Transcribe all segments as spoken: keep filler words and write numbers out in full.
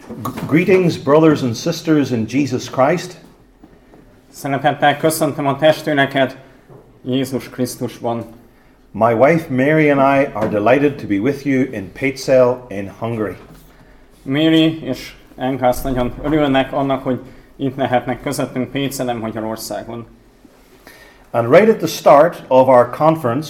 Greetings, brothers and sisters in Jesus Christ. Szeretettel köszöntöm a testvéreket Jézus Krisztusban. My wife Mary and I are delighted to be with you in Pécsel in Hungary. Mary és Enkász nagyon örülnek annak, hogy itt lehetnek közöttünk Pécselen, Magyarországon. And right at the start of our conference,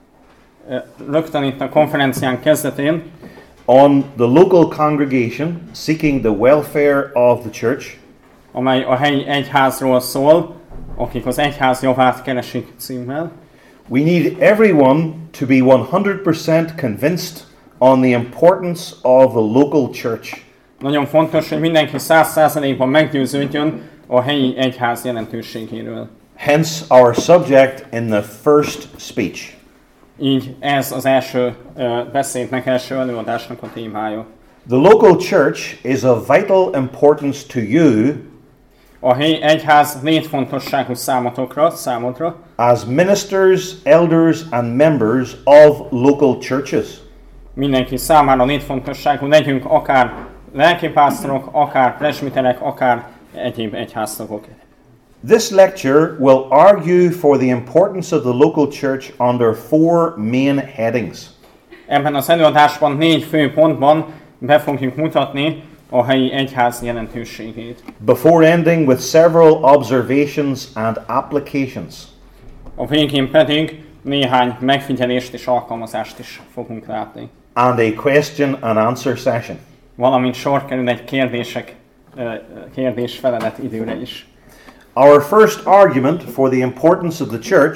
rögtön itt a konferencián kezdetén, on the local congregation seeking the welfare of the church, amely a helyi egyházról szól, akik az egyház javát keresik címmel. We need everyone to be one hundred percent convinced on the importance of the local church. Nagyon fontos, hogy mindenki száz százalékban meggyőződjön a helyi egyház jelentőségéről. Hence our subject in the first speech. Így ez az első uh, beszédnek, első előadásnak a témája. The local church is of vital importance to you a helyi egyház létfontosságú számotokra, számodra, as ministers, elders and members of local churches. Mindenki számára létfontosságú, legyünk akár lelkipásztorok, akár presbiterek, akár egyéb egyháztagok. This lecture will argue for the importance of the local church under four main headings. Ebben az előadásban négy fő pontban be fogjuk mutatni a helyi egyház jelentőségét. Before ending with several observations and applications. A végén pedig néhány megfigyelést és alkalmazást is fogunk látni. And a question and answer session. Valamint sor kerül egy kérdések, kérdés-felelet időre is. Our first argument for the importance of the church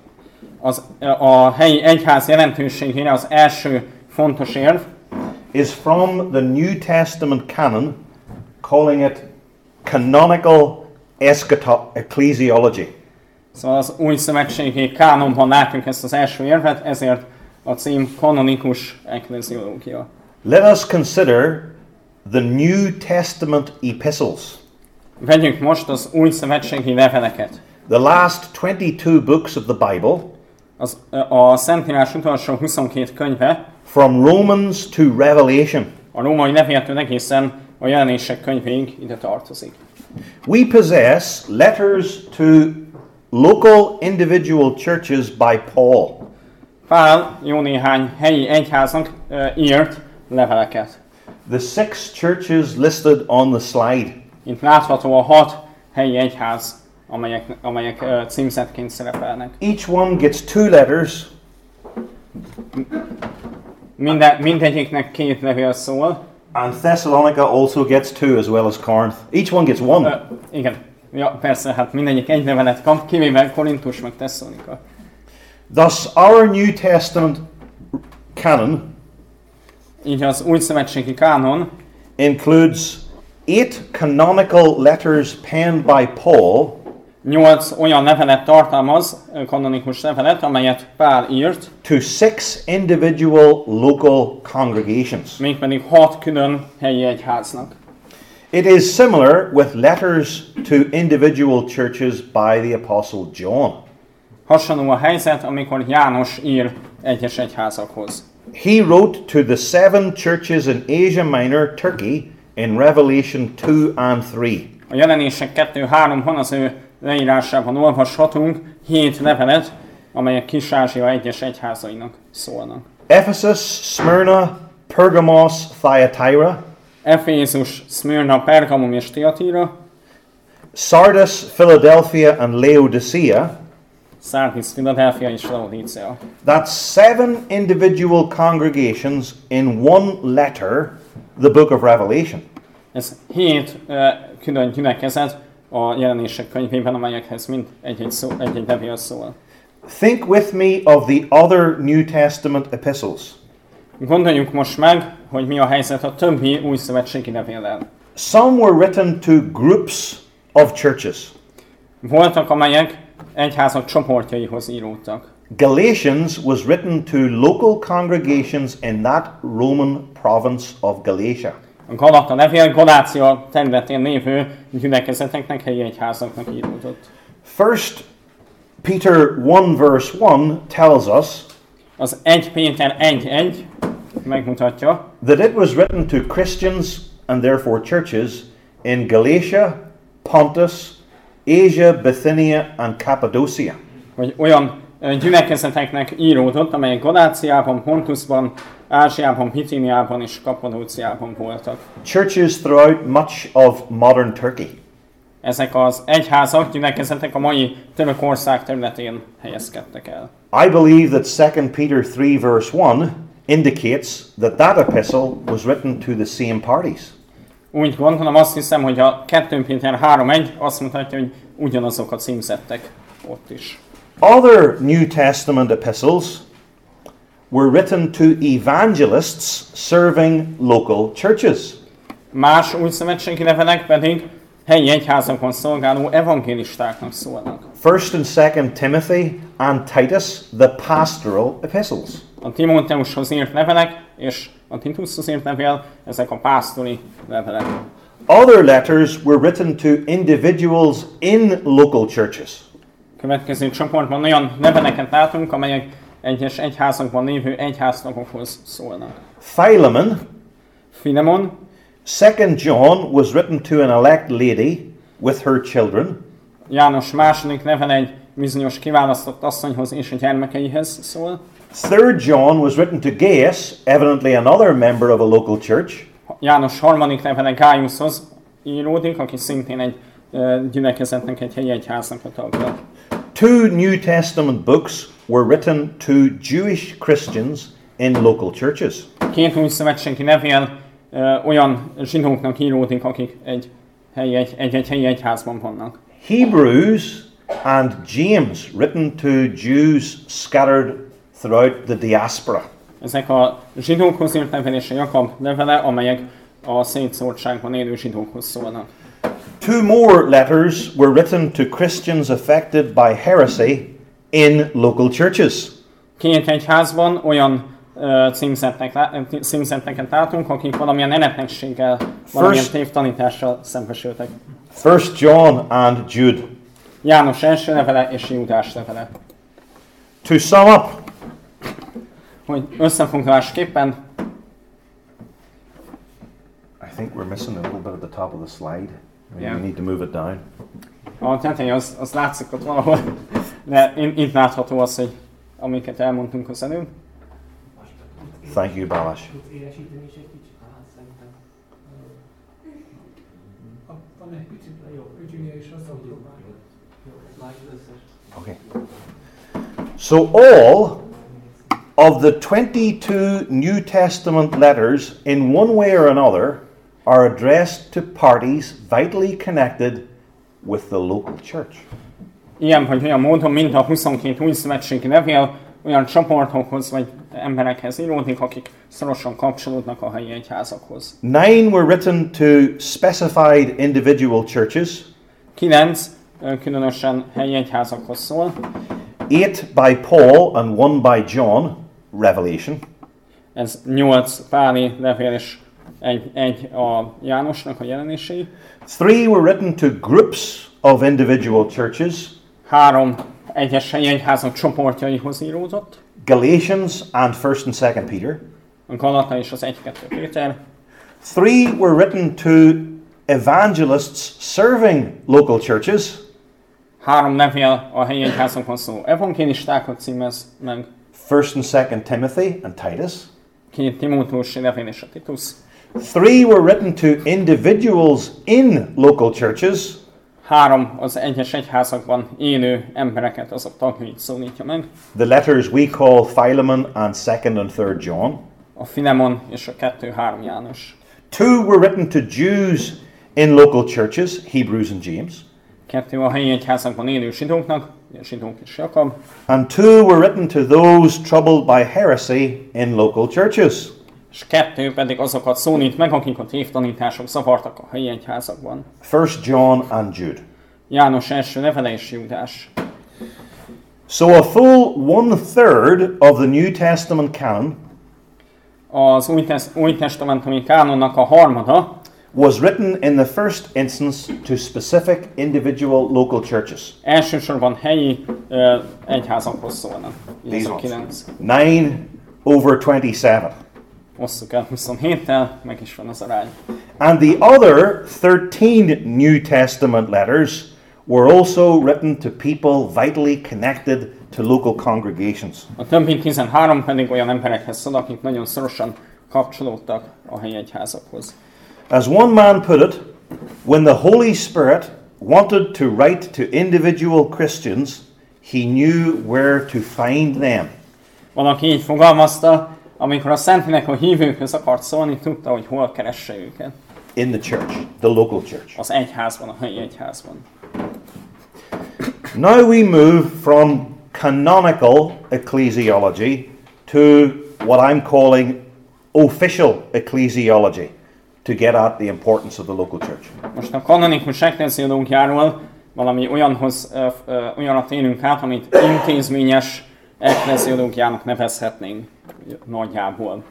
az, a helyi egyház jelentőségére az első fontos érv is from the New Testament canon, calling it canonical ecclesiology. Szóval az új szövetségi kánonban látjuk ezt az első érvet, ezért a cím kanonikus ecclesiológia. Let us consider the New Testament epistles. Vegyük most az új szövetségi leveleket. The last twenty-two books of the Bible. Az, a Szentírás utolsó huszonkét könyve. From Romans to Revelation. A római levéltől egészen a jelenések könyvéig ide tartozik. We possess letters to local individual churches by Paul. Pál jó néhány helyi egyháznak uh, írt leveleket. The six churches listed on the slide. Itt látható a hat helyi egyház, amelyek, amelyek uh, címzetként szerepelnek. Each one gets two letters. Minden, mindegyiknek két levél szól. And Thessalonica also gets two as well as Corinth. Each one gets one. Uh, igen, ja, persze, hát mindegyik egy levelet kap, kivéve Korintus meg Thessalonika. Thus our New Testament canon így az új szövetségi kánon includes eight canonical letters penned by Paul. Nyolc olyan levelet tartalmaz, kanonikus levelet, amelyet Pál írt. To six individual local congregations. Mégpedig hat külön helyi egyháznak. It is similar with letters to individual churches by the Apostle John. Hasonló a helyzet, amikor János ír egyes egyházakhoz. He wrote to the seven churches in Asia Minor, Turkey, in Revelation two and three. A jelenések kettő háromban az ő leírásában olvashatunk hét levelet, amelyek Kis-Ázsia egyes egyházainak szólnak. Ephesus, Smyrna, Pergamos, Thyatira. Efézus, Smyrna, Pergamum és Thyatira. Sardis, Philadelphia and Laodicea. Sardis, Philadelphia és Laodicea. That's seven individual congregations in one letter, the book of Revelation. Ez hét uh, külön gyülekezet a jelenések könyvében, amelyekhez mind egy-egy, szó, egy-egy levél szól. Think with me of the other New Testament epistles. Gondoljuk most meg, hogy mi a helyzet a többi új szövetségi levéllel. Some were written to groups of churches. Voltak, amelyek egyházak csoportjaihoz íródtak. Galatians was written to local congregations in that Roman province of Galatia. A Galata levél Galácia területén lévő gyülekezeteknek, helyi egyházaknak íródott. First Peter one verse one tells us Az egy Péter egy egy megmutatja, that it was written to Christians and therefore churches in Galatia, Pontus, Asia, Bithynia, and Cappadocia. Hogy olyan ö, gyülekezeteknek íródott, amelyek Galáciában, Pontusban, Ázsiában, Bithyniában és Kappadóciában voltak. Churches throughout much of modern Turkey. Ezek az egyházak, gyülekezetek a mai Törökország területén helyezkedtek el. I believe that Second Peter three verse one indicates that that epistle was written to the same parties. Úgy gondolom, azt hiszem, hogy a kettő Péter három egy azt mutatja, hogy ugyanazok a címzettek ott is. Other New Testament epistles were written to evangelists serving local churches. Más új szövetségi levelek pedig helyi egyházakon szolgáló evangélistáknak szólnak. First and Second Timothy and Titus, the pastoral epistles. A Timóteushoz írt levelek és a Titushoz írt levél, ezek a pásztori levelek. Other letters were written to individuals in local churches. Következő csoportban olyan leveleket látunk, amelyek egyes egyházakban lévő egyháztagokhoz szólnak. Philemon, Filemon, Second John was written to an elect lady with her children. János második levele egy bizonyos kiválasztott asszonyhoz és a gyermekeihez szól. Third John was written to Gaius, evidently another member of a local church. János harmadik levele Gáiushoz íródik, aki szintén egy uh, gyülekezetnek, egy helyi egyháznak a tagja. Two New Testament books were written to Jewish Christians in local churches. Két új szövetségi levél uh, olyan zsidóknak íródik, akik egy helyi, egy, egy, egy helyi egyházban vannak. Hebrews and James, written to Jews scattered throughout the diaspora. Ezek a zsidókhoz írt levél és a Jakab levele, amelyek a szétszórtságban élő zsidókhoz szólnak. Two more letters were written to Christians affected by heresy in local churches. Két egyházban olyan uh, címzetteket látunk, akik valamilyen eretnekséggel, valamilyen tévtanítással szembesültek. First John and Jude. János első levele és Júdás levele. To sum up, Hogy összefoglalásképpen I think we're missing a little bit at the top of the slide. Maybe Yeah. we need to move it down. a teteje az, az látszik ott valahol, de itt látható az, hogy amiket elmondtunk az előbb. Thank you, Balash. Élesíteni is egy kicsit, hát szerintem. Van egy picit jobb, Virginia is az jobb. Okay. So all of the twenty-two New Testament letters, in one way or another, are addressed to parties vitally connected with the local church. Ilyen vagy olyan módon, mint a huszonkét új szövetségi levél, olyan csoportokhoz vagy emberekhez íródik, akik szorosan kapcsolódnak a helyi egyházakhoz. Nine were written to specified individual churches. Kilenc ö, különösen helyi egyházakhoz szól. Eight by Paul and one by John, Revelation. Ez nyolc Páli levél és egy, egy a Jánosnak a jelenései. Three were written to groups of individual churches. Három egyes helyi egyházak csoportjaihoz íródott. Galatians and First and Second Peter. A Galata és az egy-kettő Péter. Three were written to evangelists serving local churches. Három levél a helyi egyházakon szóló evangélistákat címez meg. First and Second Timothy and Titus. Két Timóteus levél és a Titus. Three were written to individuals in local churches. Három az egyes egyházakban élő embereket, azok tagjait szólítja meg. The letters we call Philemon and Second and Third John. A Filemon és a kettő-három János. Two were written to Jews in local churches, Hebrews and James. Kettő a helyi egyházakban élő zsidóknak, a zsidók és Jakab. And two were written to those troubled by heresy in local churches. És kettő pedig azokat szólít meg, akik a tévtanítások zavartak a helyi egyházakban. First John and Jude. János első levele és Júdás. So a full one third of the New Testament canon Az új, tesz- új testamentumi kánonnak a harmada was written in the first instance to specific individual local churches. elsősorban helyi ö, egyházakhoz szólnak. Ez These a ones. kilenc. Nine over twenty-seven. osszuk el huszonhéttel, meg is van az arány. And the other thirteen New Testament letters were also written to people vitally connected to local congregations. A többi tizenhárom pedig olyan emberekhez szól, akik nagyon szorosan kapcsolódtak a helyi egyházakhoz. As one man put it, when the Holy Spirit wanted to write to individual Christians, he knew where to find them. Valaki így fogalmazta, amikor a Szentlélek a hívőkhöz akart szólni, tudta, hogy hol keresse őket. In the church, the local church. Az egyházban, a helyi egyházban. Now we move from canonical ecclesiology to what I'm calling official ecclesiology to get at the importance of the local church. Most a kanonikus ekleziológiáról valami olyanhoz, ö, ö, olyanra térünk át, amit intézményes ekleziológiának nevezhetnénk nagyjából.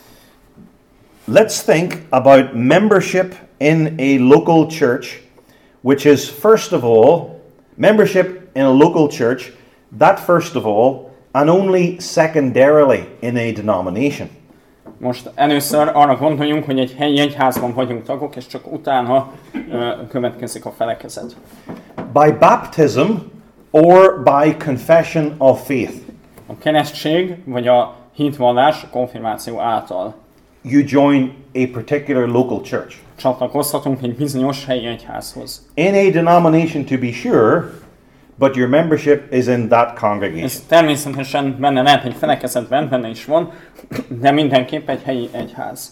Let's think about membership in a local church, which is first of all, membership in a local church, that first of all, and only secondarily in a denomination. Most először arra gondoljunk, hogy egy helyi egyházban vagyunk tagok, és csak utána ö, következik a felekezet. By baptism or by confession of faith, A keresztség vagy a hitvallás a konfirmáció által you join a particular local church. csatlakozhatunk egy bizonyos helyi egyházhoz. In a denomination to be sure, but your membership is in that congregation. Ez természetesen benne lehet egy felekezetben, benne is van, de mindenképp egy helyi egyház.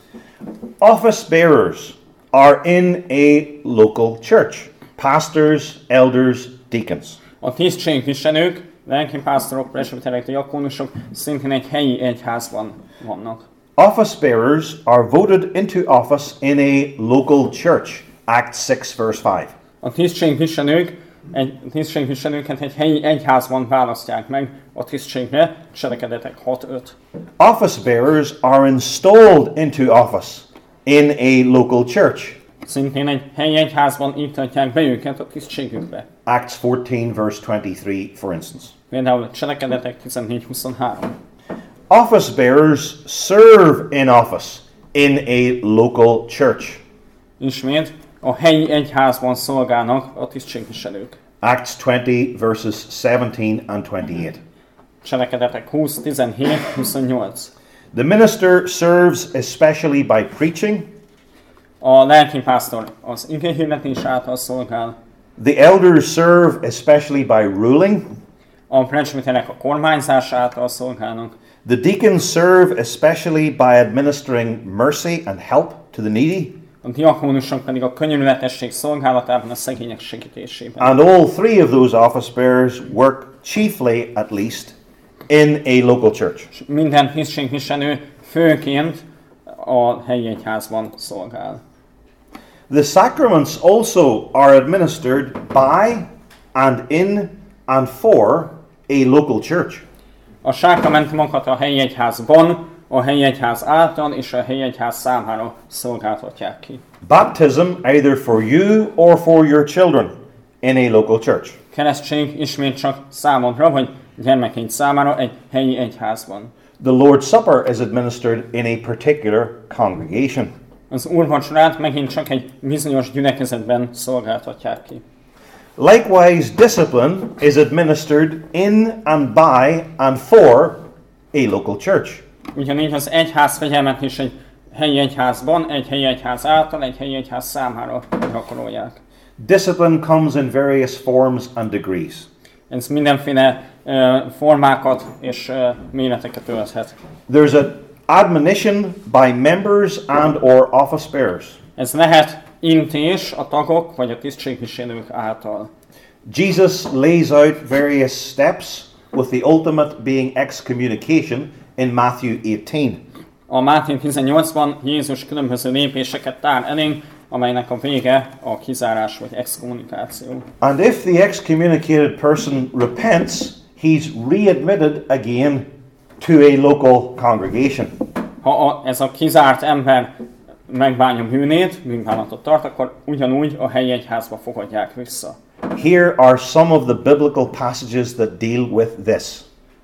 Office bearers are in a local church. Pastors, elders, deacons. A tisztségviselők, lelkipásztorok, presbiterek, diakónusok szintén egy helyi egyházban vannak. Office bearers are voted into office in a local church. Acts six verse five. A tisztségviselők egy tisztségviselőket egy helyi egyházban választják meg a tisztségre, Cselekedetek hat öt. Office bearers are installed into office in a local church. Szintén egy helyi egyházban iktatják be őket a tisztségükbe. Acts fourteen verse twenty-three, for instance. Például a Cselekedetek tizennégy huszonhárom. Office bearers serve in office in a local church. Ismét a helyi egyházban szolgálnak a tisztségviselők. Acts twenty verses seventeen and twenty-eight. Cselekedetek húsz tizenhét huszonnyolc. The minister serves especially by preaching. A lelkipásztor az igehirdetés által szolgál. The elders serve especially by ruling. A presbiterek a kormányzás által szolgálnak. The deacons serve especially by administering mercy and help to the needy. A diakónusok pedig a könyörületesség szolgálatában, a szegények segítésében. And all three of those office bearers work chiefly, at least, in a local church. Minden tisztségviselő főként a helyi egyházban szolgál. The sacraments also are administered by and in and for a local church. A sákramentumokat a helyi egyházban, a helyi egyház által és a helyi egyház számára szolgáltatják ki. Baptism either for you or for your children in a local church. Keresztség ismét csak számodra vagy gyermekeid számára egy helyi egyházban. The Lord's Supper is administered in a particular congregation. Az úrvacsorát megint csak egy bizonyos gyülekezetben szolgáltatják ki. Likewise, discipline is administered in and by and for a local church. Ugyanígy az egyház fegyelmet is egy helyi egyházban, egy helyi egyház által, egy helyi egyház számára gyakorolják. Discipline comes in various forms and degrees. Ez mindenféle uh, formákat és uh, méreteket ölthet. There's an admonition by members and or office bearers. Ez lehet intés a tagok vagy a tisztségviselők által. Jesus lays out various steps, with the ultimate being excommunication in Matthew eighteen. A Máté tizennyolcban Jézus különböző lépéseket tár elénk, amelynek a vége a kizárás vagy exkommunikáció. And if the excommunicated person repents, he's readmitted again to a local congregation. Ha a, ez a kizárt ember megbánja bűnét, bűnbánatot tart, akkor ugyanúgy a helyi egyházba fogadják vissza. Here are some of the biblical passages that deal with this.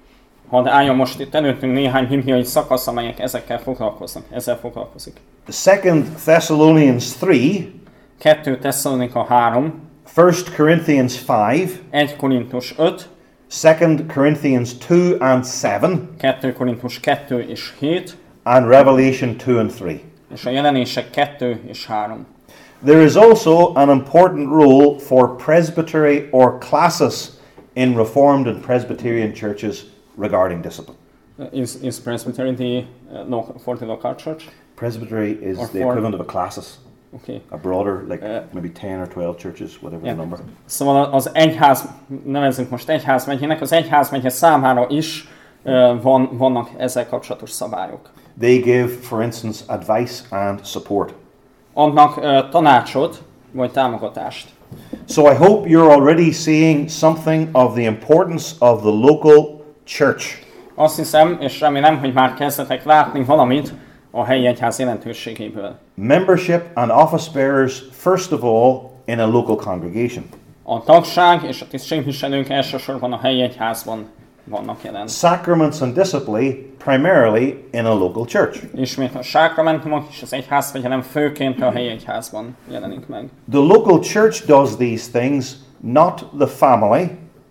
Hadd álljon most itt előttünk néhány bibliai szakasz, amelyek ezekkel foglalkoznak, ezzel foglalkozik. Second Thessalonians three, kettő Tesszalonika három, First Corinthians five, egy Korintus öt, Second Corinthians two and seven, kettő Korintus kettő és hét, and Revelation two and three. és a jelenések kettő és három. There is also an important role for presbytery or classes in Reformed and Presbyterian churches regarding discipline. Is, is presbytery the uh, local, for the local church? Presbytery is Or the for- equivalent of a classes, Okay. a broader, like Uh, maybe ten or twelve churches, whatever Yeah. the number. Szóval az egyház, nevezzük most egyházmegyének, az egyházmegye számára is uh, van, vannak ezzel kapcsolatos szabályok. They give, for instance, advice and support. Adnak uh, tanácsot, vagy támogatást. So I hope you're already seeing something of the importance of the local church. Azt hiszem, és remélem, hogy már kezdetek látni valamit a helyi egyház jelentőségéből. Membership and office bearers, first of all, in a local congregation. A tagság és a tisztségviselők elsősorban a helyi egyházban vannak jelen. Sacraments and discipline, primarily in a local church. Ismét a sákramentumok és az egyházfegyelem főként a helyi egyházban jelenik meg. The local church does these things, not the family,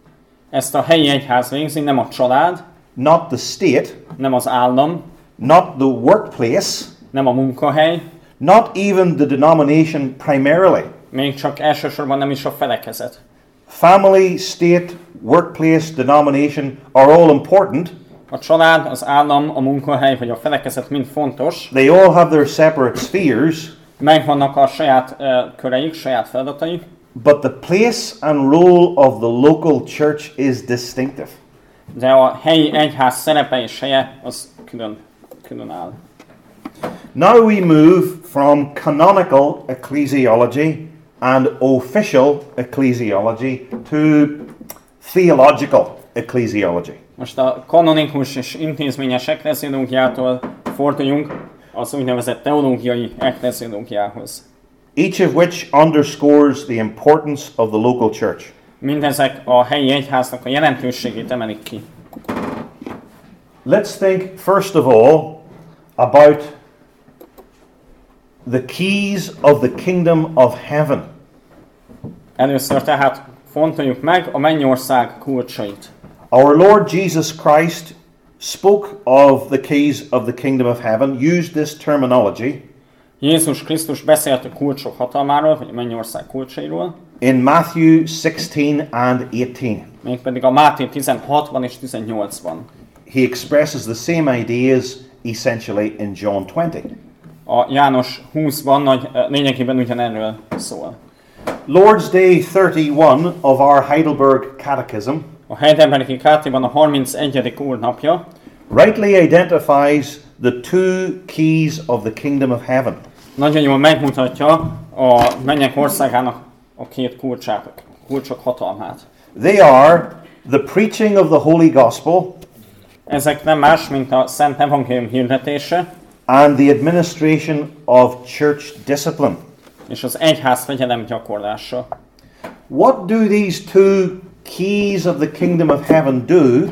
Ezt a helyi egyház végzi, nem a család, not the state, nem az állam, not the workplace, nem a munkahely, not even the denomination primarily. még csak elsősorban nem is a felekezet. Family, state, workplace, denomination are all important. A család, az állam, a munkahely vagy a felekezet mind fontos, They all have their separate spheres, megvannak a saját uh, köreik, saját feladataik, but the place and role of the local church is distinctive. de a helyi egyház szerepe és helye az külön, külön áll. Now we move from canonical ecclesiology and official ecclesiology to theological ecclesiology. Most a kanonikus és intézményes ekleziológiától forduljunk az úgynevezett teológiai ekleziológiához. Each of which underscores the importance of the local church. Mindezek a helyi egyháznak a jelentőségét emelik ki. Let's think first of all about the keys of the kingdom of heaven. Először tehát fontoljuk meg a mennyország kulcsait. Our Lord Jesus Christ spoke of the keys of the kingdom of heaven, used this terminology Jézus Krisztus beszélt a kulcsok hatalmáról, vagy a mennyország kulcsairól, in Matthew sixteen and eighteen. mégpedig a Máté tizenhatban és tizennyolcban. He expresses the same ideas essentially in John twenty. A János húszban nagy, lényegében ugyanerről szól. Lord's Day thirty-one of our Heidelberg Catechism A Heidelbergi Kátéban a harmincegyedik úrnapja rightly identifies the two keys of the kingdom of heaven. nagyon jól megmutatja a mennyek országának a két kulcsát, a kulcsok hatalmát. They are the preaching of the Holy Gospel Ezek nem más, mint a Szent Evangélium hirdetése and the administration of church discipline. és az egyház fegyelem gyakorlása. What do these two keys of the kingdom of heaven do?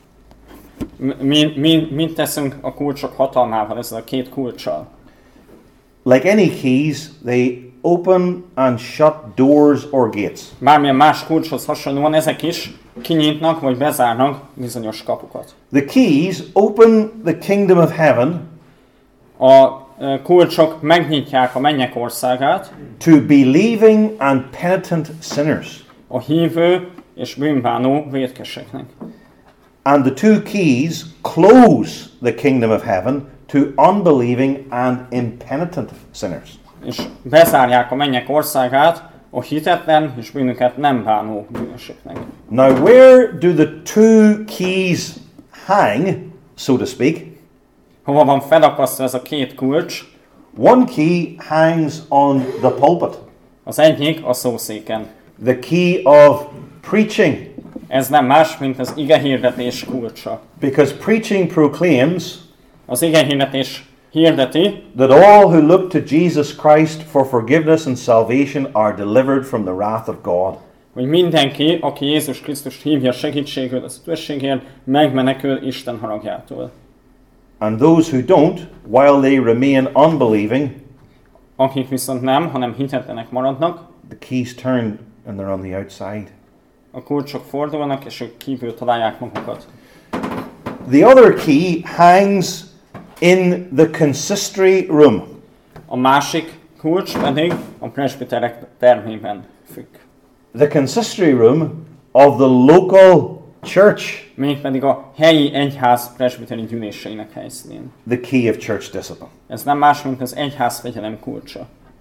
Mi, mi, mit teszünk a kulcsok hatalmával, ezzel a két kulccsal? Like any keys, they open and shut doors or gates. Bármilyen más kulcshoz hasonlóan ezek is kinyitnak vagy bezárnak bizonyos kapukat. The keys open the kingdom of heaven A ö, kulcsok megnyitják a mennyek országát to believing and penitent sinners. a hívő és bűnbánó vétkeseknek. And the two keys close the kingdom of heaven to unbelieving and impenitent sinners. És bezárják a mennyek országát a hitetlen és bűnöket nem bánó bűnösöknek. Now, where do the two keys hang, so to speak? Hova van felakasztva ez a két kulcs? One key hangs on the pulpit, Az egyik a szószéken. the key of preaching, Ez nem más, mint az igehirdetés kulcsa. because preaching proclaims Az igehirdetés hirdeti, that all who look to Jesus Christ for forgiveness and salvation are delivered from the wrath of God. hogy mindenki, aki Jézus Krisztust hívja segítségül az üdvösségért, megmenekül Isten haragjától. And those who don't, while they remain unbelieving, Akik viszont nem, hanem hitetlenek maradnak, the keys turn and they're on the outside. a kulcsok fordulnak, és ők kívül találják magukat. The other key hangs in the consistory room. A másik kulcs pedig a presbiterek termében függ. The consistory room of the local church. Mégpedig a helyi egyház presbiteri gyűléseinek helyszínén. The key of church discipline. Ez nem más, mint az egyház fegyelem kulcsa.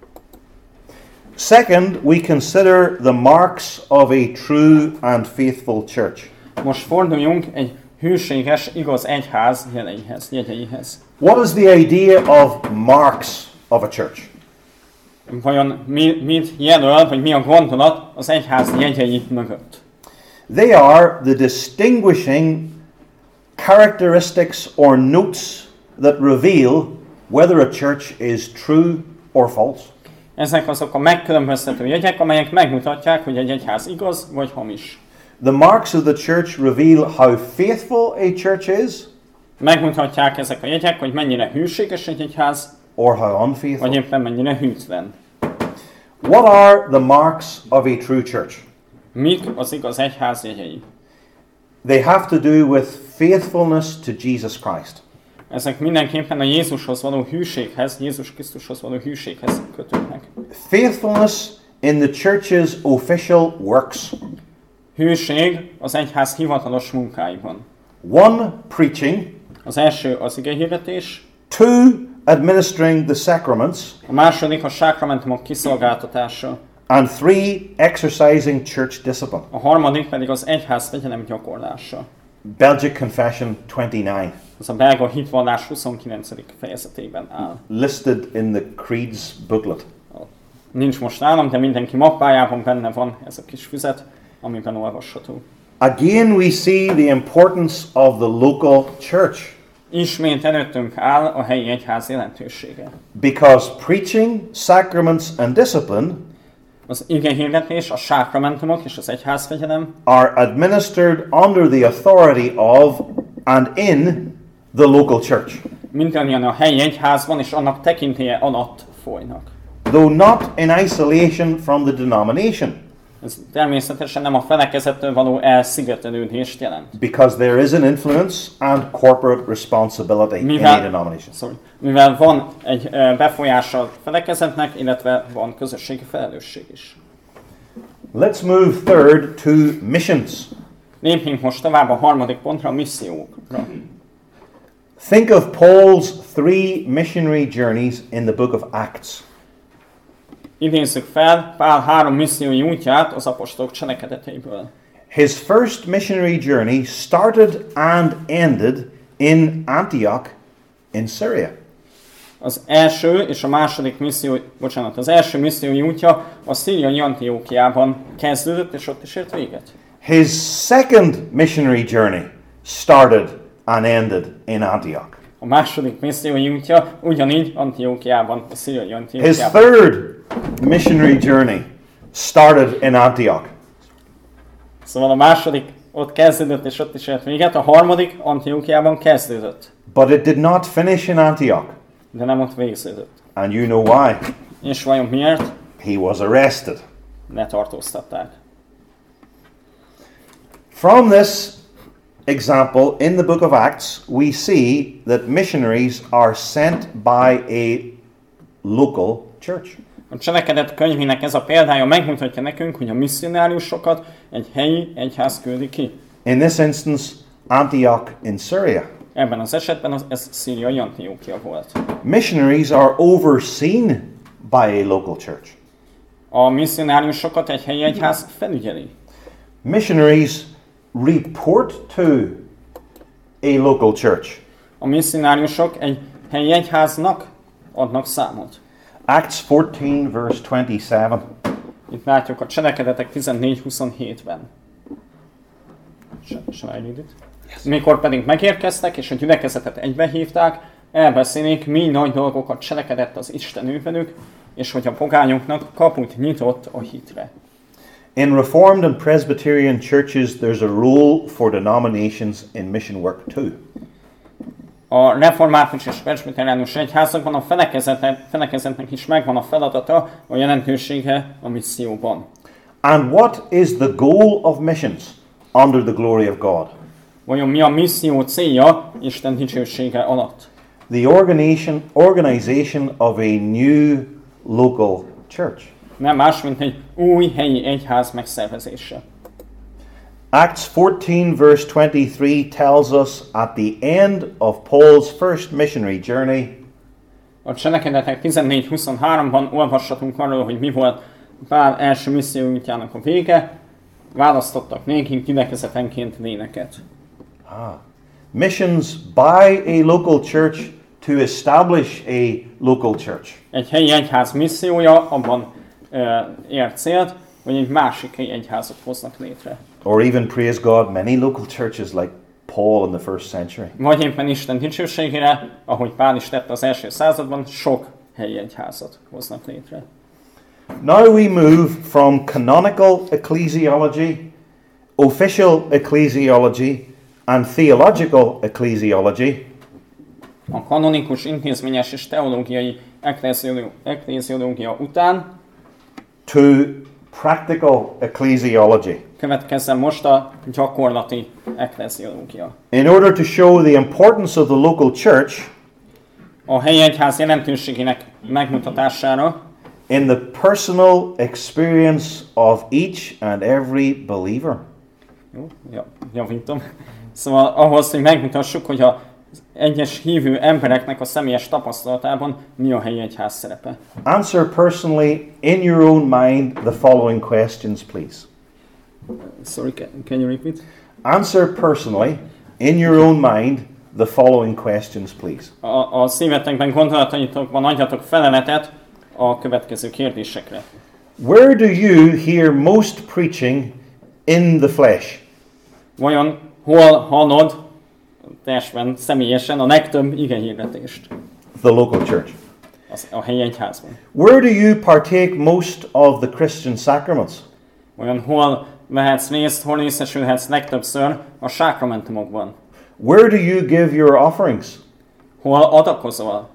Second, we consider the marks of a true and faithful church. Most forduljunk egy hűséges, igaz egyház jeleihez, jegyeihez. What is the idea of marks of a church? Vajon mi, mit jelöl, vagy mi a gondolat az egyház jegyei mögött? They are the distinguishing characteristics or notes that reveal whether a church is true or false. Ezek azok a megkülönböztető jegyek, amelyek megmutatják, hogy egy egyház igaz vagy hamis. The marks of the church reveal how faithful a church is, Megmutatják ezek a jegyek, hogy mennyire hűséges egy egyház, or how unfaithful. vagy éppen mennyire hűtlen. What are the marks of a true church? Mik az igaz egyház jegyei? They have to do with faithfulness to Jesus Christ. Ezek mindenképpen a Jézushoz való hűséghez, Jézus Krisztushoz való hűséghez kötődnek. Faithfulness in the church's official works. Hűség az egyház hivatalos munkáiban. One, preaching. Az első az igehirdetés, Two, administering the sacraments. a második a sákramentumok kiszolgáltatása, And three, exercising church discipline. a harmadik pedig az egyház fegyelem gyakorlása. Belgic Confession twenty-nine, Ez a belga hitvallás huszonkilencedik fejezetében áll. listed in the Creed's booklet. Nincs most nálam, de mindenki mappájában benne van ez a kis füzet, amiben olvasható. Again, we see the importance of the local church, Ismét előttünk áll a helyi egyház jelentősége. because preaching, sacraments, and discipline Az igehirdetés, a sákramentumok és az egyházfegyelem are administered under the authority of and in the local church, mindannyian a helyi egyházban és annak tekintélye alatt folynak. though not in isolation from the denomination, Ez természetesen nem a felekezettől való elszigetelődést jelent. because there is an influence and corporate responsibility in a Mivel, denomination. sorry, mivel van egy ö, befolyása a felekezetnek, illetve van közösségi felelősség is. Let's move third to missions. Lépjünk most tovább a harmadik pontra, a missziókra. Think of Paul's three missionary journeys in the book of Acts. Idézzük fel Pál három missziói útját az apostolok cselekedeteiből. His first missionary journey started and ended in Antioch in Syria. Az első és a második misszió, bocsánat, az első missziói útja a szíriai Antiókiában kezdődött, és ott is ért véget. His second missionary journey started and ended in Antioch. A második missziói útja ugyanígy Antiókiában, a szíriai His Antiókiában. third missionary journey started in Antioch. Szóval a második ott kezdődött, és ott is ért véget, a harmadik Antiókiában kezdődött, But it did not finish in Antioch. de nem ott végződött. And you know why. És vajon miért? He was arrested. Letartóztatták. From this example in the book of Acts, we see that missionaries are sent by a local church. A cselekedet könyvének ez a példája megmutatja nekünk, hogy a misszionáriusokat egy helyi egyház küldi ki. In this instance, Antioch in Syria. Ebben az esetben az, ez szíriai Antiókia volt. Missionaries are overseen by a local church. A misszionáriusokat egy helyi egyház felügyeli. Missionaries report to a local church. A misszionáriusok egy helyi egyháznak adnak számot. Acts fourteen verse twenty-seven. Itt látjuk a cselekedetek tizennégy huszonhétben. Shall I read it? Yes. Mikor pedig megérkeztek, és a gyülekezetet egybehívták, elbeszélik, mi nagy dolgokat cselekedett az Isten ővelük, és hogy a pogányoknak kaput nyitott a hitre. In Reformed and Presbyterian churches, there's a role for denominations in mission work too. A református és presbiteriánus egyházakban a felekezetnek is megvan a feladata, a jelentősége a misszióban. And what is the goal of missions under the glory of God? Vajon mi a misszió célja Isten dicsősége alatt? The organization, organization of a new local church. Nem más, mint egy új helyi egyház megszervezése. Acts fourteen verse twenty-three tells us at the end of Paul's first missionary journey, A Cselekedetek tizennégy huszonháromban olvashatunk arról, hogy mi volt Pál első misszióútjának a vége. Választottak nékünk gyülekezetenként léneket. ah, missions by a local church to establish a local church. Egy helyi egyház missziója abban e, ért célt, hogy egy másik helyi egyházat hoznak létre. Or even, praise God, many local churches like Paul in the first century. Vagy éppen Isten dicsőségére, ahogy Pál is tette az első században, sok helyi egyházat hoznak létre. Now we move from canonical ecclesiology, official ecclesiology, and theological ecclesiology A kanonikus, intézményes és teológiai ekkléziológia után to practical ecclesiology, következzen most a gyakorlati ekkléziológia. in order to show the importance of the local church A helyi egyház jelentőségének megmutatására in the personal experience of each and every believer. Jó, ja, javítom. Szóval ahhoz, hogy megmutassuk, hogy az egyes hívő embereknek a személyes tapasztalatában mi a helyi egyház szerepe. Answer personally in your own mind the following questions, please. Sorry, can, can you repeat? Answer personally in your own mind the following questions, please. A, a szívetekben, gondolataitokban adjatok feleletet a következő kérdésekre. Where do you hear most preaching in the flesh? Vajon hol hallod testben, személyesen a legtöbb igehirdetést? The local church. Az, a helyi egyházban. Where do you partake most of the Christian sacraments? Vajon hol vehetsz részt, hol részesülhetsz legtöbbször a sákramentumokban? Where do you give your offerings? Hol adakozol?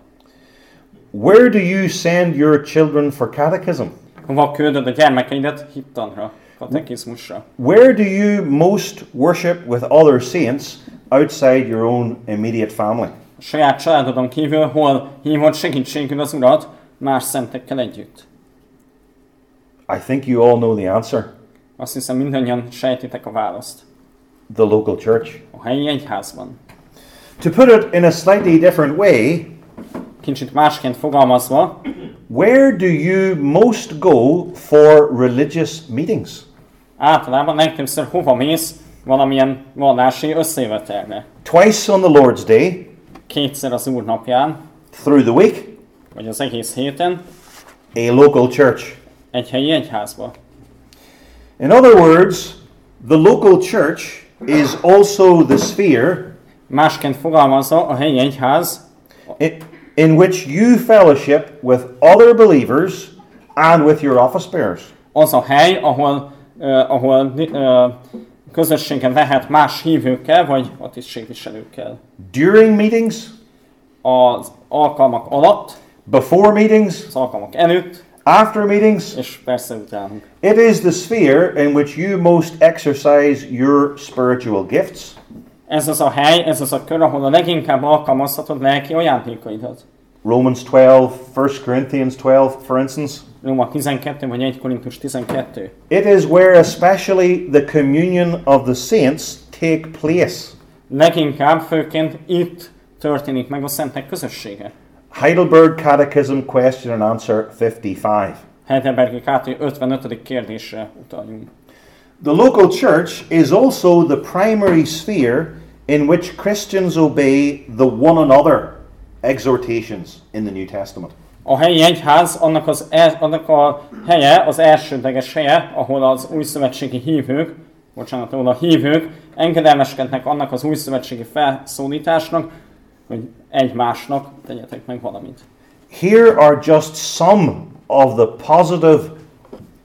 Where do you send your children for catechism? Hova küldöd a gyermekeidet hittanra, katekizmusra? Where do you most worship with other saints outside your own immediate family? A saját családodon kívül hol hívod segítségül az Urat más szentekkel együtt? I think you all know the answer. Azt hiszem, mindannyian sejtitek a választ. The local church. A helyi egyházban. To put it in a slightly different way, Kicsit másként fogalmazva, where do you most go for religious meetings? általában legtöbbször hova mész valamilyen vallási összejövetelre? Twice on the Lord's Day, Kétszer az Úr napján, through the week, vagy az egész héten, a local church. egy helyi egyházba. In other words, the local church is also the sphere Másként fogalmazva, a helyi egyház in, in which you fellowship with other believers and with your office bearers. az a hely, ahol, uh, ahol uh, közösségen lehet más hívőkkel, vagy a tisztségviselőkkel. During meetings, Az alkalmak alatt, before meetings, az alkalmak előtt, after meetings, és persze utánunk. it is the sphere in which you most exercise your spiritual gifts. Ez az a hely, ez az a kör, ahol a leginkább alkalmazhatod lelki ajándékaidat. Romans twelve, First Corinthians twelve, for instance. Róma tizenkettő vagy egy Korintus tizenkettő. It is where especially the communion of the saints take place. Leginkább, főként itt történik meg a szentek közössége. Heidelberg Catechism question and answer fifty-five. Heidelbergi ká té ötvenötödik kérdésre utaljunk. The local church is also the primary sphere in which Christians obey the one another exhortations in the New Testament. A helyi egyház annak, az el, annak a helye, az elsődleges helye, ahol az újszövetségi hívők, bocsánat, ahol a hívők engedelmeskednek annak az újszövetségi felszólításnak, hogy egymásnak tegyetek meg valamit. Here are just some of the positive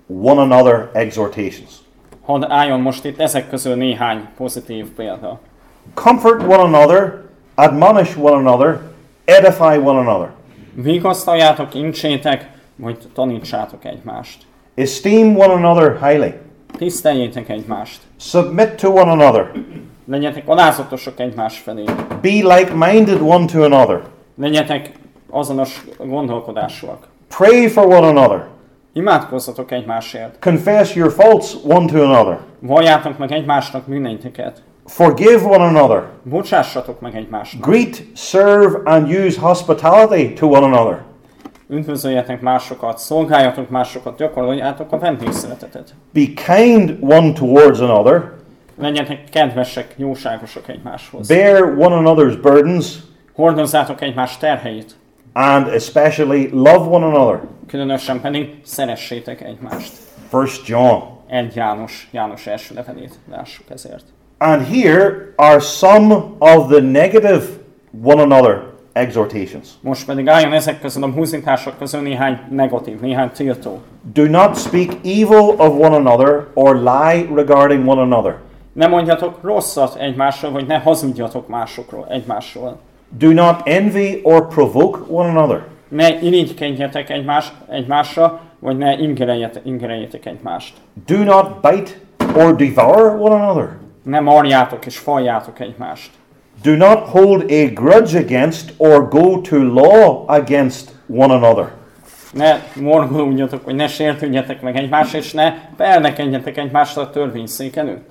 one another exhortations. Hadd álljon most itt ezek közül néhány pozitív példa. Comfort one another, admonish one another, edify one another. Vigasztaljátok, incsétek, vagy tanítsátok egymást. Esteem one another highly. Tiszteljétek egymást. Submit to one another. Legyetek alázatosak egymás felé. Be like-minded one to another. Legyetek azonos gondolkodásúak. Pray for one another. Imádkozzatok egymásért. Confess your faults one to another. Valljátok meg egymásnak bűneiteket. Forgive one another. Bocsássatok meg egymásnak. Greet, serve, and use hospitality to one another. Üdvözöljetek másokat, szolgáljatok másokat, gyakoroljátok a vendégszeretetet. Be kind one towards another. Legyetek kedvesek, jóságosak egymáshoz. Bear one another's burdens. Hordozzátok egymás terheit. And especially love one another. Különösen pedig szeressétek egymást. First John. Egy János, János első levelét lássuk ezért. And here are some of the negative one another exhortations. Most pedig álljon ezek közül a húzítások közül néhány negatív, néhány tiltó. Do not speak evil of one another or lie regarding one another. Ne mondjatok rosszat egymásról, vagy ne hazudjatok másokról, egymásról. Do not envy or provoke one another. Ne irigykedjetek egymás, egymásra, vagy ne ingereljetek, ingereljétek egymást. Do not bite or devour one another. Ne marjátok és faljátok egymást. Do not hold a grudge against or go to law against one another. Ne morgolódjatok, vagy ne sértődjetek meg egymást, és ne pernekedjetek egymásra a törvényszék előtt.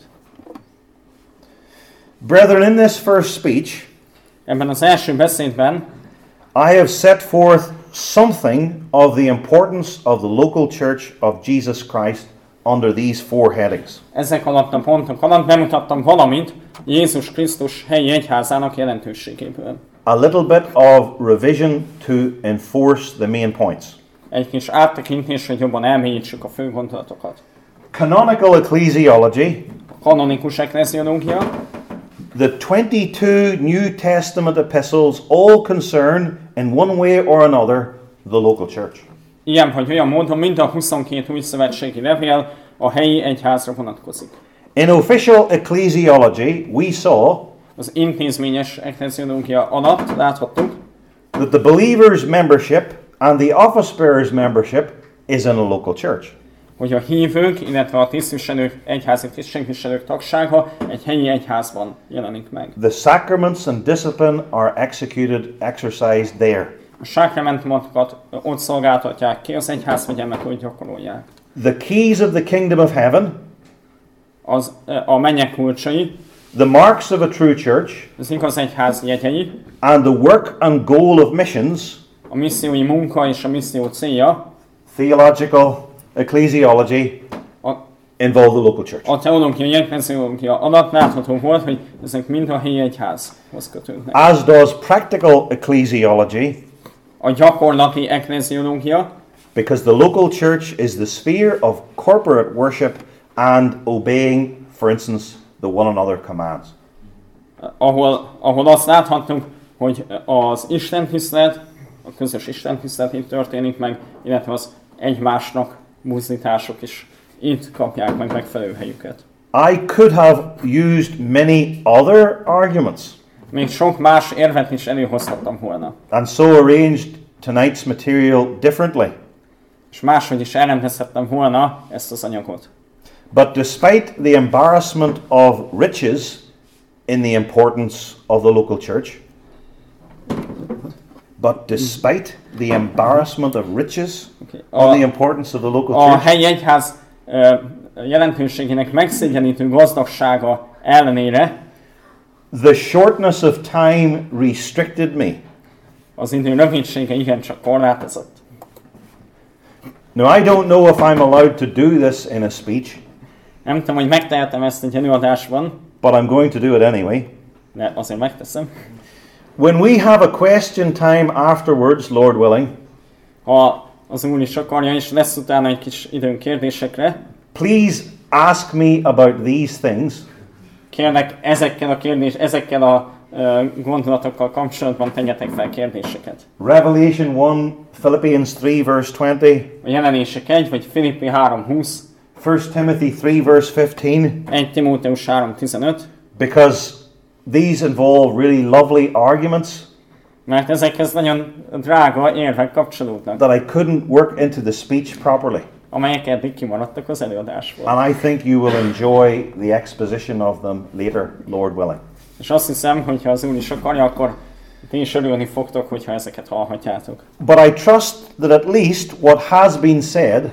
Brethren, in this first speech, Ebben az első beszédben I have set forth something of the importance of the local church of Jesus Christ under these four headings. ezek alatt a pontok alatt bemutattam valamit Jézus Krisztus helyi egyházának jelentőségéből. A little bit of revision to enforce the main points. Egy kis áttekintés, hogy jobban elmélyítsük a fő gondolatokat. Canonical ecclesiology, A kanonikus ekleziológia, the twenty-two New Testament epistles all concern in one way or another the local church. ilyen vagy olyan módon mind a huszonkét új szövetségi levél a helyi egyházra vonatkozik. In official ecclesiology, we saw Az intézményes ekleziológia alatt láthattuk, that the believer's membership and the office bearer's membership is in a local church. hogy a hívők, illetve a tisztviselők, egyházi tisztviselők tagsága egy helyi egyházban jelenik meg. The sacraments and discipline are executed, exercised there. A sákramentumokat ott szolgáltatják ki, az egyházfegyelmet úgy gyakorolják. The keys of the kingdom of heaven, Az, a mennyek kulcsai, the marks of a true church, az igaz egyház jegyei, and the work and goal of missions, a missziói munka és a misszió célja, theological ecclesiology, a, involve the local church. a teológiai ekleziológia alatt látható volt, hogy ezek mind a helyi egyházhoz kötődnek. As does practical ecclesiology, A gyakorlati ekleziológia, because the local church is the sphere of corporate worship and obeying, for instance, the one another commands. ahol, ahol azt láthatjuk, hogy az istentisztelet, a közös istentisztelet itt történik meg, illetve az egymásnak buzdítások is itt kapják meg megfelelő helyüket. I could have used many other arguments, Még sok más érvet is előhozhattam volna. and so arranged tonight's material differently. És máshogy is elrendezhettem volna ezt az anyagot. But despite the embarrassment of riches in the importance of the local church, but despite the embarrassment of riches Okay. on A, the importance of the local a church, helyi egyház ö, jelentőségének megszégyenítő gazdagsága ellenére the shortness of time restricted me. az idő rövidsége igencsak korlátozott. Now, I don't know if I'm allowed to do this in a speech, Nem tudom, hogy megtehetem ezt egy előadásban, but I'm going to do it anyway. de azért megteszem. When we have a question time afterwards, Lord willing, Ha az Úr is akarja, és lesz utána egy kis időnk kérdésekre, please ask me about these things, kérlek ezekkel a kérdés, ezekkel a ö, gondolatokkal kapcsolatban tegyetek fel kérdéseket. Revelation one, Philippians three, verse twenty. A Jelenések egy, vagy Filippi három húsz, First Timothy three, verse fifteen. egy Timóteus három tizenöt, Because these involve really lovely arguments mert ezekhez nagyon drága érvek kapcsolódnak, that I couldn't work into the speech properly. amelyek eddig kimaradtak az előadásból. And I think you will enjoy the exposition of them later, Lord willing. És azt hiszem, hogy ha az Úr is akarja, akkor ti is örülni fogtok, hogyha ezeket hallhatjátok. But I trust that at least what has been said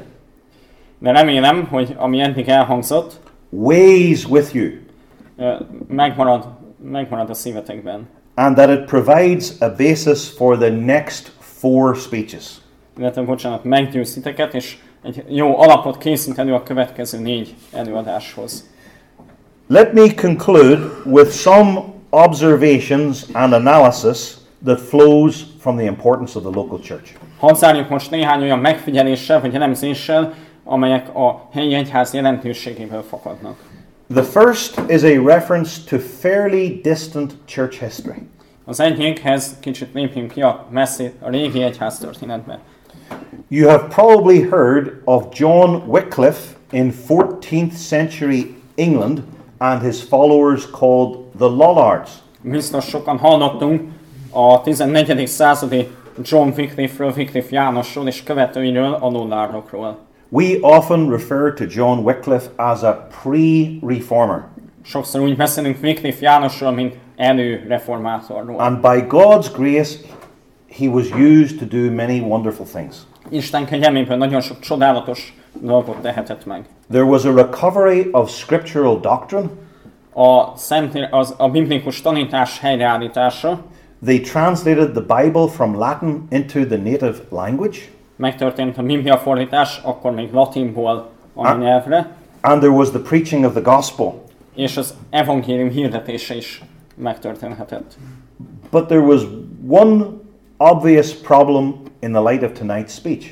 De remélem, hogy ami eddig elhangzott, weighs with you, ö, megmarad, megmarad a szívetekben. and that it provides a basis for the next four speeches. Illetve, bocsánat, meggyőz titeket, és egy jó alapot készít elő a következő négy előadáshoz. Let me conclude with some observations and analysis that flows from the importance of the local church. Hadd zárjuk most néhány olyan megfigyeléssel vagy elemzéssel, amelyek a helyi egyház jelentőségéből fakadnak. The first is a reference to fairly distant church history. Az egyikhez kicsit lépjünk ki a messzi, a régi egyház történetbe. You have probably heard of John Wycliffe in fourteenth century England and his followers called the Lollards. Biztos sokan hallottunk a tizennegyedik századi John Wycliffe-ről, Wycliffe Jánosról és követőiről, a Lollardokról. We often refer to John Wycliffe as a pre-reformer. Sokszor úgy beszélünk Wycliffe Jánosról, mint előreformátorról. And by God's grace, he was used to do many wonderful things. Isten kegyelméből nagyon sok csodálatos dolgot tehetett meg. There was a recovery of scriptural doctrine. A, szent, az, a biblikus tanítás helyreállítása, They translated the Bible from Latin into the native language. megtörtént a Biblia fordítás, akkor még latinból a Ah. nyelvre, And there was the preaching of the gospel. és az evangélium hirdetése is megtörténhetett. But there was one obvious problem in the light of tonight's speech.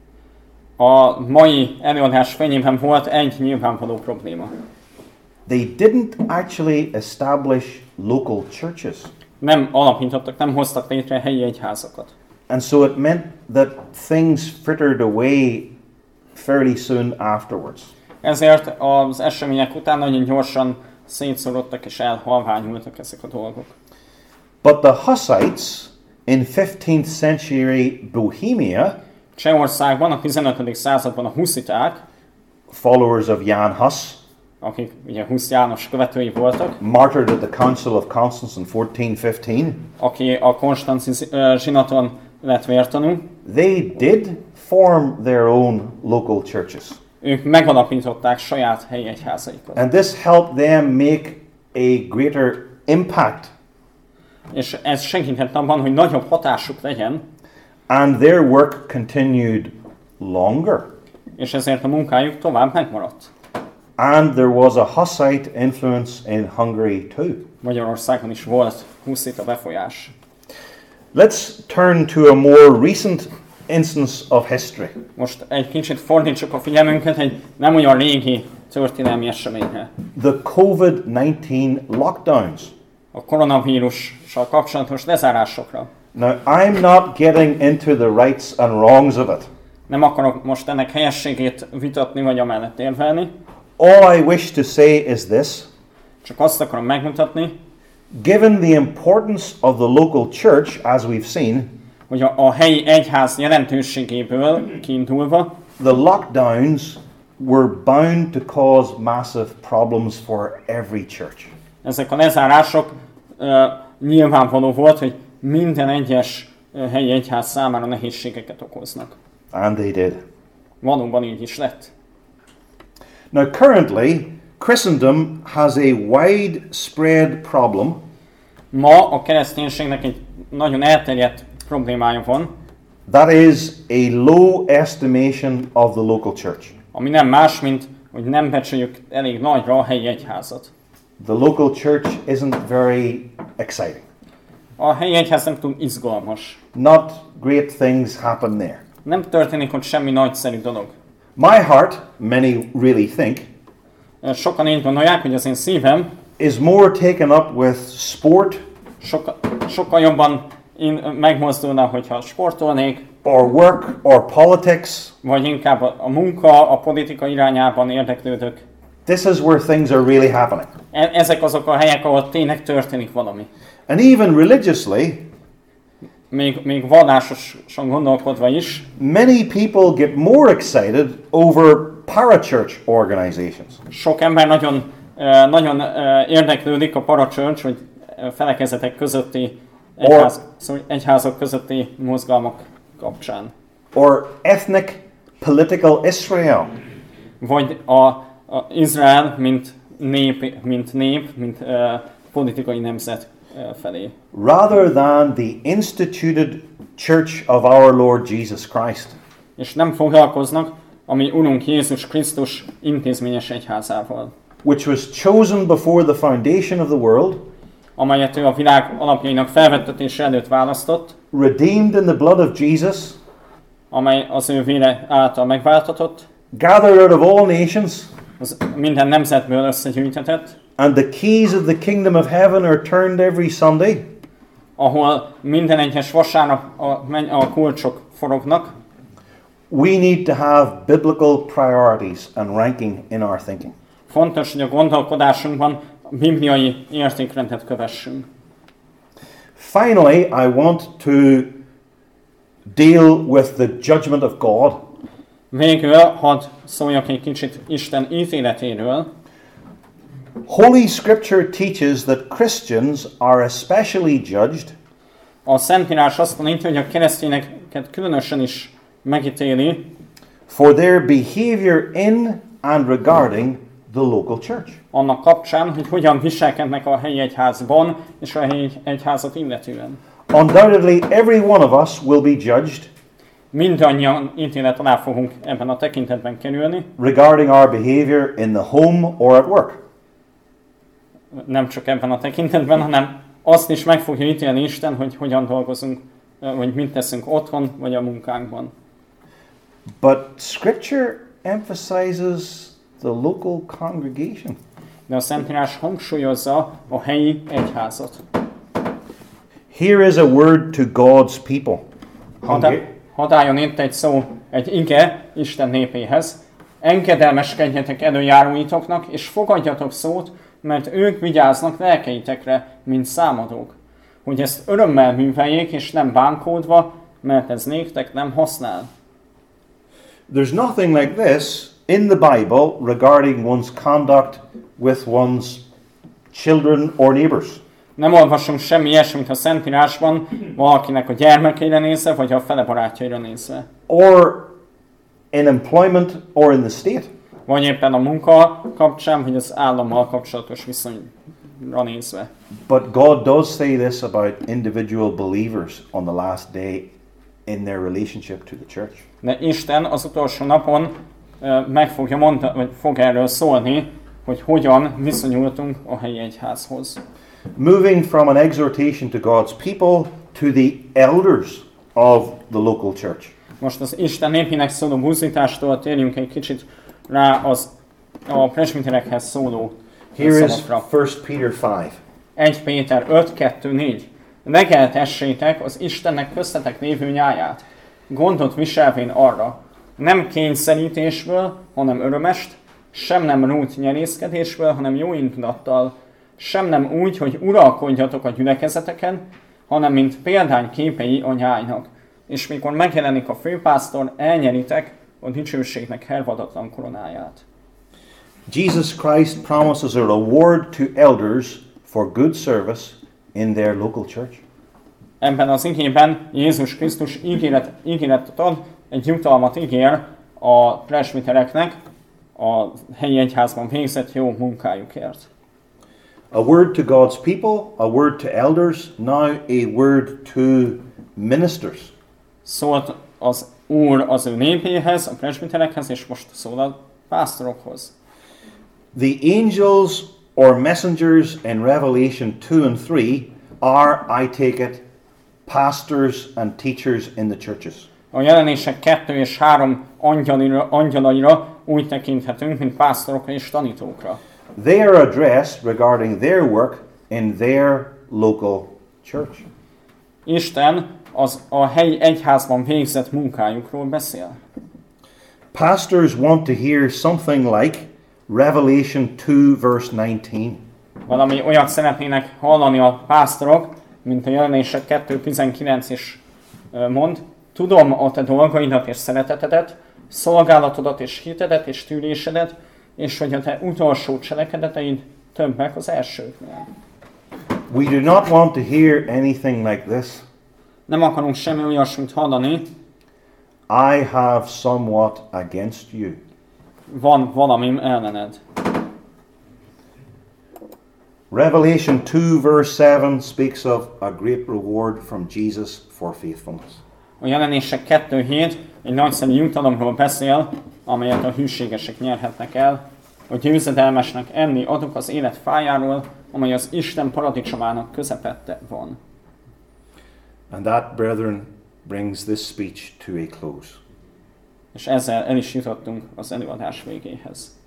A mai előadás fényében volt egy nyilvánvaló probléma. They didn't actually establish local churches. Nem alapítottak, nem hoztak létre helyi egyházakat. And so it meant that things frittered away fairly soon afterwards. Ezért az események után nagyon gyorsan szétszorodtak és elhalványultak ezek a dolgok. But the Hussites in fifteenth century Bohemia, Csehországban a tizenötödik században a husziták, followers of Jan Hus, akik ugye Husz János követői voltak, martyred at the Council of Constance in fourteen fifteen, aki a konstanci uh, zsinaton lett vértanú, they did form their own local churches. ők megalapították saját helyi egyházaikat. And this helped them make a greater impact, És ez segített abban, hogy nagyobb hatásuk legyen, and their work continued longer. és ezért a munkájuk tovább megmaradt. And there was a Hussite influence in Hungary too. Magyarországon is volt huszita befolyás. Let's turn to a more recent instance of history. Most egy kicsit fordítsuk a figyelmünket egy nem olyan régi történelmi eseményre. The COVID nineteen lockdowns. A koronavírussal kapcsolatos lezárásokra. Now, I'm not getting into the rights and wrongs of it. Nem akarok most ennek helyességét vitatni, vagy amellett érvelni. All I wish to say is this. Csak azt akarom megmutatni, Given the importance of the local church, as we've seen, hogy a, a helyi egyház jelentőségéből kiindulva, the lockdowns were bound to cause massive problems for every church. ezek a lezárások uh, nyilvánvaló volt, hogy minden egyes uh, helyi egyház számára nehézségeket okoznak. And they did. Valóban így is lett. Now, currently, Christendom has a widespread problem Ma a kereszténységnek egy nagyon elterjedt problémája van, that is a low estimation of the local church. ami nem más, mint hogy nem becsüljük elég nagyra a helyi egyházat. The local church isn't very exciting. A helyi egyház nem túl izgalmas. Not great things happen there. Nem történik ott semmi nagyszerű dolog. My heart, many really think, Sokan így gondolják, hogy az én szívem is more taken up with sport Soka, sokkal jobban én megmozdulna, hogyha sportolnék, or work, or politics. vagy inkább a, a munka, a politika irányában érdeklődök. This is where things are really happening. E- ezek azok a helyek, ahol tényleg történik valami. And even religiously, Még, még vallásosan gondolkodva is, many people get more excited over parachurch organizations. sok ember nagyon, eh, nagyon eh, érdeklődik a parachurch, vagy eh, felekezetek közötti, egyház, szóval egyházak közötti mozgalmak kapcsán. Or ethnic political Israel. Vagy a, a Izrael, mint nép, mint, nép, mint uh, politikai nemzet uh, felé. Rather than the instituted church of our Lord Jesus Christ. És nem foglalkoznak a mi Urunk Jézus Krisztus intézményes egyházával, Which was chosen before the foundation of the world, amelyet ő a világ alapjainak felvettetése előtt választott, redeemed in the blood of Jesus, amely az ő vére által megváltatott, gathered out of all nations, az minden nemzetből összegyűjtetett, and the keys of the kingdom of heaven are turned every Sunday. ahol minden egyes vasárnap a, menny- a kulcsok forognak. We need to have biblical priorities and ranking in our thinking. Fontos, hogy a gondolkodásunkban bibliai értékrendet kövessünk. Finally, I want to deal with the judgment of God. Végül hadd szóljak egy kicsit Isten ítéletéről. Holy Scripture teaches that Christians are especially judged A Szentírás azt tanítja, hogy a keresztényeket különösen is megítéli for their behavior in and regarding the local church. annak kapcsán, hogy hogyan viselkednek a helyi egyházban és a helyi egyházat illetően. Undoubtedly, every one of us will be judged Mindannyian ítélet alá fogunk ebben a tekintetben kerülni, regarding our behavior in the home or at work. nem csak ebben a tekintetben, hanem azt is meg fogja ítélni Isten, hogy hogyan dolgozunk, vagy mit teszünk otthon, vagy a munkánkban. But Scripture emphasizes the local congregation. De a Szentírás hangsúlyozza a helyi egyházat. Here is a word to God's people. Hadd, hadd álljon itt egy szó, egy ige Isten népéhez. Engedelmeskedjetek előjáróitoknak, és fogadjatok szót, mert ők vigyáznak lelkeitekre, mint számadók. Hogy ezt örömmel műveljék, és nem bánkódva, mert ez néktek nem használ. There's nothing like this in the Bible regarding one's conduct with one's children or neighbors. Nem olvasunk semmi ilyesmit a Szentírásban, valakinek a gyermekeire nézve, vagy a fele barátjaira nézve. Or in employment or in the state. Vagy éppen a munka kapcsán, vagy az állammal kapcsolatos viszonyra nézve. But God does say this about individual believers on the last day in their relationship to the church. De Isten az utolsó napon uh, meg fogja mondani, vagy fog erről szólni, hogy hogyan viszonyultunk a helyi egyházhoz. Moving from an exhortation to God's people to the elders of the local church. Most az Isten népének szóló buzdítástól térjünk egy kicsit rá az, a presbiterekhez szóló Here is szavakra. First Peter five. egy Péter öt kettő négy. Legeltessétek az Istennek köztetek lévő nyáját, gondot viselvén arra, nem kényszerítésből, hanem örömest, sem nem rút nyerészkedésből, hanem jó indulattal, sem nem úgy, hogy uralkodjatok a gyülekezeteken, hanem mint példány képei a nyájnak. És mikor megjelenik a főpásztor, elnyeritek a dicsőségnek hervadatlan koronáját. Jesus Christ promises a reward to elders for good service in their local church. Ebben az igében Jézus Krisztus ígéret, ígéretet ad, egy jutalmat ígér a presbitereknek a helyi egyházban végzett jó munkájukért. A word to God's people, a word to elders, now a word to ministers. Szólt az Úr az ő népéhez, a presbiterekhez, és most szól a pásztorokhoz. The angels or messengers in Revelation two and three are, I take it, pastors and teachers in the churches. A jelenések kettő és három angyalira, angyalaira úgy tekinthetünk, mint pásztorokra és tanítókra. They are addressed regarding their work in their local church. Isten az a helyi egyházban végzett munkájukról beszél. Pastors want to hear something like Revelation two verse nineteen. Valami olyat szeretnének hallani a pásztorok, mint a Jelenések kettő tizenkilenc is mond. Tudom a te dolgaidat és szeretetedet, szolgálatodat és hitedet és tűrésedet, és hogy a te utolsó cselekedeteid többek az elsőknél. We do not want to hear anything like this. Nem akarunk semmi olyasmit hallani. I have somewhat against you. Van valamim ellened. Revelation two verse seven speaks of a great reward from Jesus for faithfulness. A Jelenések kettő hét egy nagyszerű jutalomról beszél, amelyet a hűségesek nyerhetnek el, hogy győzedelmesnek enni adok az élet fájáról, amely az Isten paradicsomának közepette van. And that, brethren, brings this speech to a close. És ezzel el is jutottunk az előadás végéhez.